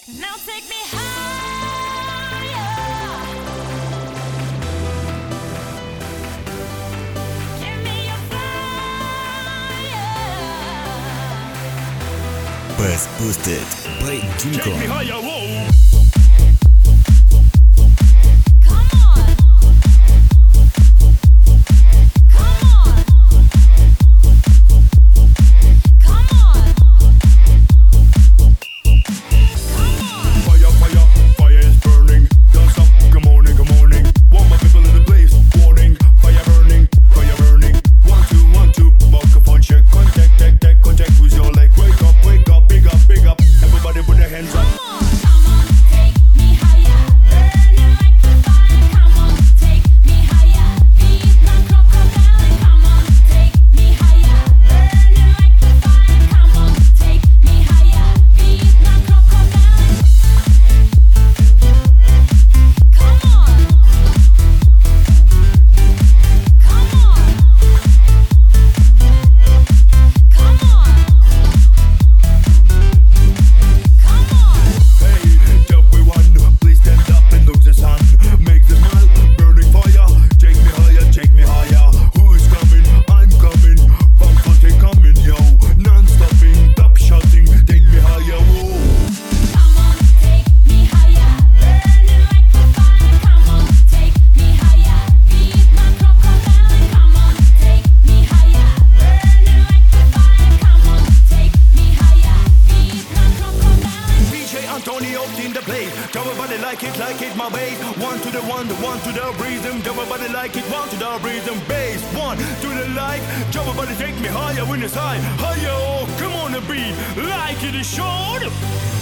Now take me higher. Give me your fire. Bass Boosted by Jinko. Take me higher, whoa. Come on. Come on. Come on. Fire, fire, fire is burning. Don't stop, good morning, good morning. Want my people in the place, warning. Fire burning, fire burning. 1, 2, 1, 2. Microphone check, contact with your leg. Wake up, big up, big up. Everybody put their hands up. Come on, take me higher. Burning like the fire. Come on, take me higher. Beat my crocodile. Come on, take me higher. Burning like the fire. Come on, take me higher. Beat my crocodile. Come on. Come on. Come on. Come on. Hey, everyone, please stand up and look the sun. Make the smile, burning fire. Take me higher. Who is coming? I'm coming. Funk Fante coming, yo. Non-stopping, top shouting. Take me higher, whoa. Come on, take me higher. Burning like the fire. Come on, take me higher. Beat my crocodile. Come on, take me higher. Burning like the fire. Come on, take me higher. Beat my crocodile. DJ Antonio in the place. Everybody like it, my bass. One to the rhythm. Everybody like it, one to the rhythm. Bass, one to the like. Everybody take me higher when it's high. Higher, oh, come on the beat. Like it is short.